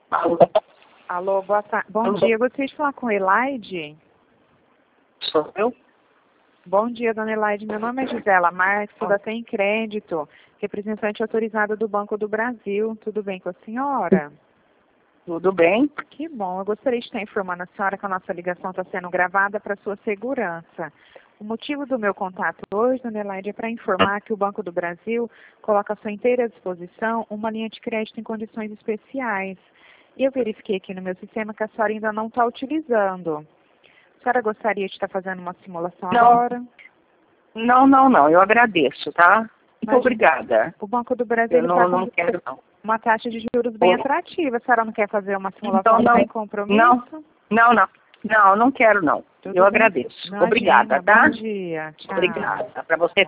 Alô? Alô, boa tarde. Bom dia, eu gostaria de falar com Elaide. Sou eu? Bom dia, dona Elaide. Meu nome é Gisela Marques, sou da Tem Crédito, representante autorizada do Banco do Brasil. Tudo bem com a senhora? Tudo bem? Que bom. Eu gostaria de estar informando a senhora que a nossa ligação está sendo gravada para sua segurança. O motivo do meu contato hoje, dona Elaide, é para informar que o Banco do Brasil coloca à sua inteira disposição uma linha de crédito em condições especiais. E eu verifiquei aqui no meu sistema que a senhora ainda não está utilizando. A senhora gostaria de estar fazendo uma simulação agora? Não. Eu agradeço, tá? Muito Imagina. obrigada. O Banco do Brasil Eu está não com quero, não. uma taxa de juros bem atrativa. A senhora não quer fazer uma simulação Então, sem compromisso? não quero, não. Tudo Eu bem. agradeço. Imagina. Obrigada, tá? Bom dia. Tchau. Obrigada. Para você